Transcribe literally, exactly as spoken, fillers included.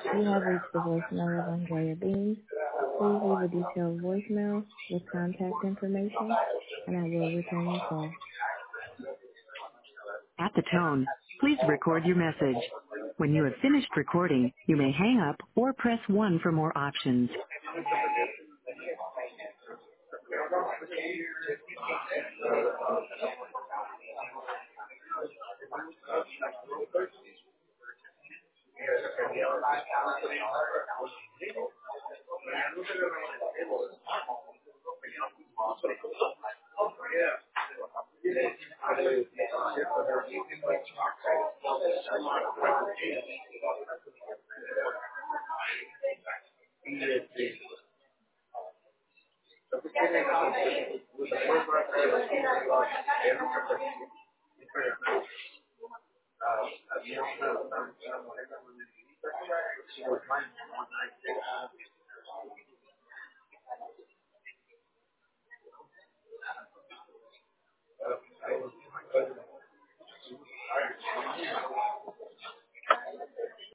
You have reached the voicemail of Andrea Bean. Please leave a detailed voicemail with contact information, and I will return your call. At the tone, please record your message. When you have finished recording, you may hang up or press one for more options.